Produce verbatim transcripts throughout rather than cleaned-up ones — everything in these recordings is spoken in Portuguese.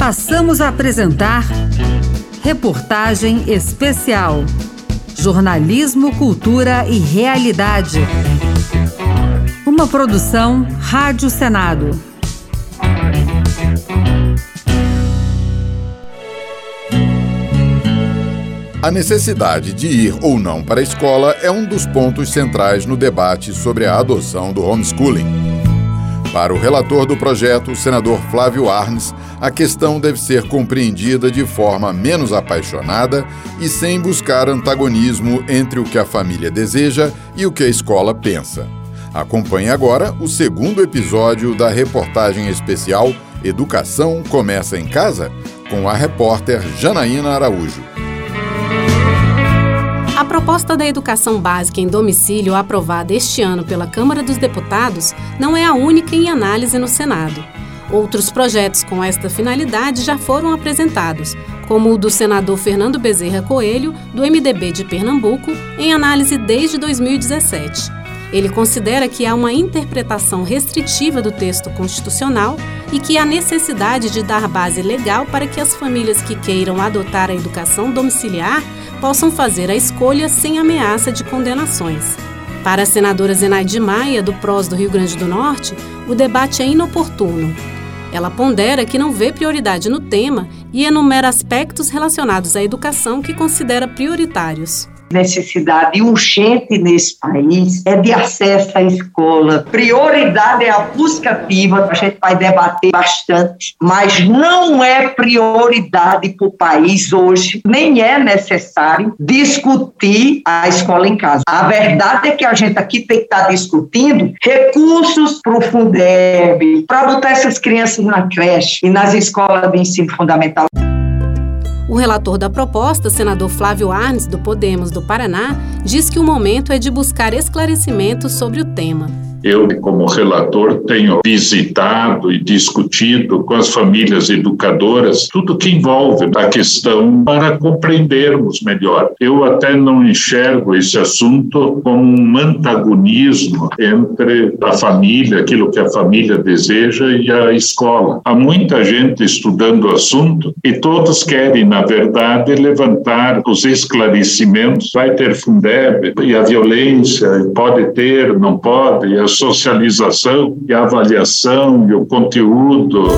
Passamos a apresentar Reportagem Especial. Jornalismo, Cultura e Realidade. Uma produção Rádio Senado. A necessidade de ir ou não para a escola é um dos pontos centrais no debate sobre a adoção do homeschooling. Para o relator do projeto, o senador Flávio Arnes, a questão deve ser compreendida de forma menos apaixonada e sem buscar antagonismo entre o que a família deseja e o que a escola pensa. Acompanhe agora o segundo episódio da reportagem especial Educação Começa em Casa, com a repórter Janaína Araújo. A proposta da educação básica em domicílio aprovada este ano pela Câmara dos Deputados não é a única em análise no Senado. Outros projetos com esta finalidade já foram apresentados, como o do senador Fernando Bezerra Coelho, do M D B de Pernambuco, em análise desde dois mil e dezessete. Ele considera que há uma interpretação restritiva do texto constitucional e que há necessidade de dar base legal para que as famílias que queiram adotar a educação domiciliar possam fazer a escolha sem ameaça de condenações. Para a senadora Zenaide Maia, do P R O S do Rio Grande do Norte, o debate é inoportuno. Ela pondera que não vê prioridade no tema e enumera aspectos relacionados à educação que considera prioritários. Necessidade urgente nesse país é de acesso à escola. Prioridade é a busca ativa, a gente vai debater bastante, mas não é prioridade para o país hoje, nem é necessário discutir a escola em casa. A verdade é que a gente aqui tem que estar discutindo recursos para o Fundeb, para botar essas crianças na creche e nas escolas de ensino fundamental. O relator da proposta, senador Flávio Arnes, do Podemos do Paraná, diz que o momento é de buscar esclarecimentos sobre o tema. Eu, como relator, tenho visitado e discutido com as famílias educadoras tudo que envolve a questão para compreendermos melhor. Eu até não enxergo esse assunto como um antagonismo entre a família, aquilo que a família deseja, e a escola. Há muita gente estudando o assunto e todos querem, na verdade, levantar os esclarecimentos. Vai ter Fundeb e a violência, pode ter, não pode, e a socialização e a avaliação e o conteúdo.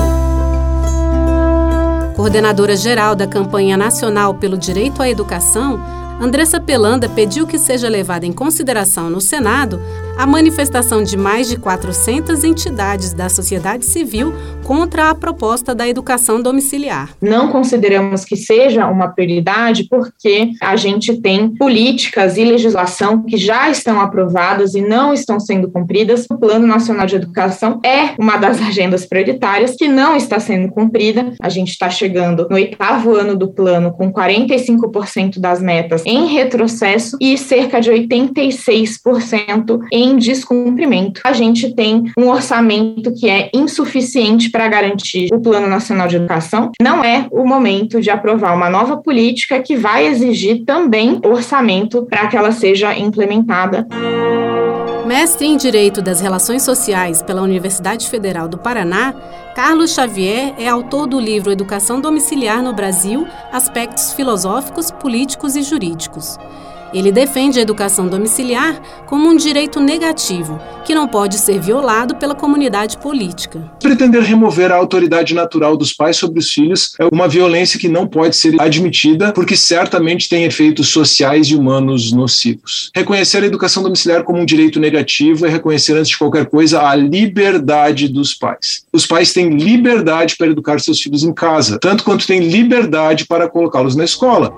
Coordenadora geral da Campanha Nacional pelo Direito à Educação, Andressa Pelanda pediu que seja levada em consideração no Senado a manifestação de mais de quatrocentas entidades da sociedade civil contra a proposta da educação domiciliar. Não consideramos que seja uma prioridade porque a gente tem políticas e legislação que já estão aprovadas e não estão sendo cumpridas. O Plano Nacional de Educação é uma das agendas prioritárias que não está sendo cumprida. A gente está chegando no oitavo ano do plano com quarenta e cinco por cento das metas em retrocesso e cerca de oitenta e seis por cento em descumprimento. A gente tem um orçamento que é insuficiente para garantir o Plano Nacional de Educação. Não é o momento de aprovar uma nova política que vai exigir também orçamento para que ela seja implementada. Mestre em Direito das Relações Sociais pela Universidade Federal do Paraná, Carlos Xavier é autor do livro Educação Domiciliar no Brasil, Aspectos Filosóficos, Políticos e Jurídicos. Ele defende a educação domiciliar como um direito negativo, que não pode ser violado pela comunidade política. Pretender remover a autoridade natural dos pais sobre os filhos é uma violência que não pode ser admitida, porque certamente tem efeitos sociais e humanos nocivos. Reconhecer a educação domiciliar como um direito negativo é reconhecer, antes de qualquer coisa, a liberdade dos pais. Os pais têm liberdade para educar seus filhos em casa, tanto quanto têm liberdade para colocá-los na escola.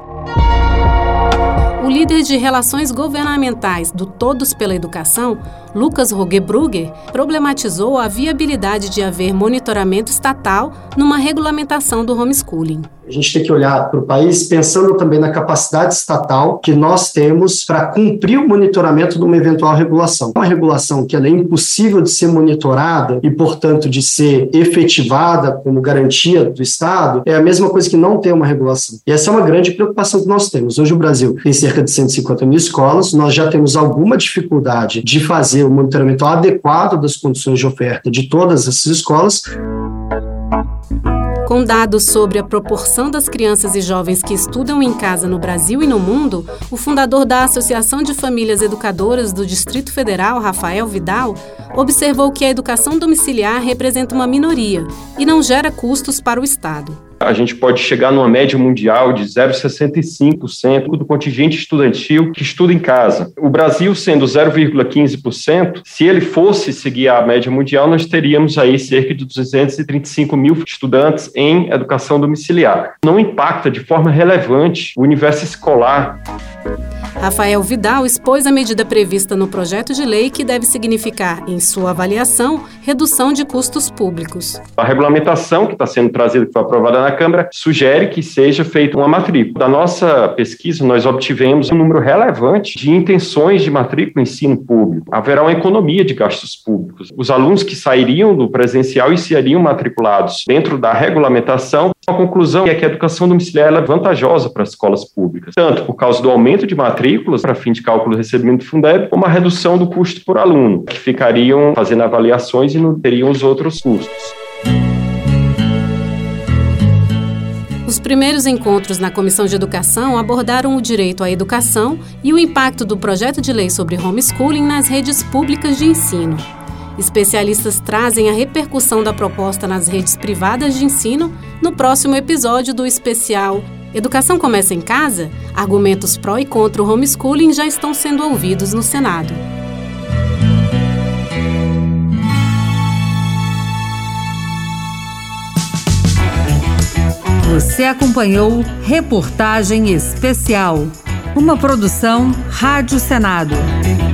O líder de relações governamentais do Todos pela Educação, Lucas Rogebrugger, problematizou a viabilidade de haver monitoramento estatal numa regulamentação do homeschooling. A gente tem que olhar para o país pensando também na capacidade estatal que nós temos para cumprir o monitoramento de uma eventual regulação. Uma regulação que ela é impossível de ser monitorada e, portanto, de ser efetivada como garantia do Estado, é a mesma coisa que não ter uma regulação. E essa é uma grande preocupação que nós temos. Hoje o Brasil tem cerca de cento e cinquenta mil escolas, nós já temos alguma dificuldade de fazer o monitoramento adequado das condições de oferta de todas essas escolas. Com Com dados sobre a proporção das crianças e jovens que estudam em casa no Brasil e no mundo, o fundador da Associação de Famílias Educadoras do Distrito Federal, Rafael Vidal, observou que a educação domiciliar representa uma minoria e não gera custos para o Estado. A gente pode chegar numa média mundial de zero vírgula sessenta e cinco por cento do contingente estudantil que estuda em casa. O Brasil sendo zero vírgula quinze por cento, se ele fosse seguir a média mundial, nós teríamos aí cerca de duzentos e trinta e cinco mil estudantes em educação domiciliar. Não impacta de forma relevante o universo escolar. Rafael Vidal expôs a medida prevista no projeto de lei que deve significar, em sua avaliação, redução de custos públicos. A regulamentação que está sendo trazida, que foi aprovada na Câmara, sugere que seja feita uma matrícula. Da nossa pesquisa, nós obtivemos um número relevante de intenções de matrícula no ensino público. Haverá uma economia de gastos públicos. Os alunos que sairiam do presencial e seriam matriculados dentro da regulamentação, a conclusão é que a educação domiciliar é vantajosa para as escolas públicas, tanto por causa do aumento de matrículas para fim de cálculo do recebimento do Fundeb, como a redução do custo por aluno, que ficariam fazendo avaliações e não teriam os outros custos. Os primeiros encontros na Comissão de Educação abordaram o direito à educação e o impacto do projeto de lei sobre homeschooling nas redes públicas de ensino. Especialistas trazem a repercussão da proposta nas redes privadas de ensino no próximo episódio do especial Educação Começa em Casa? Argumentos pró e contra o homeschooling já estão sendo ouvidos no Senado. Você acompanhou Reportagem Especial, uma produção Rádio Senado.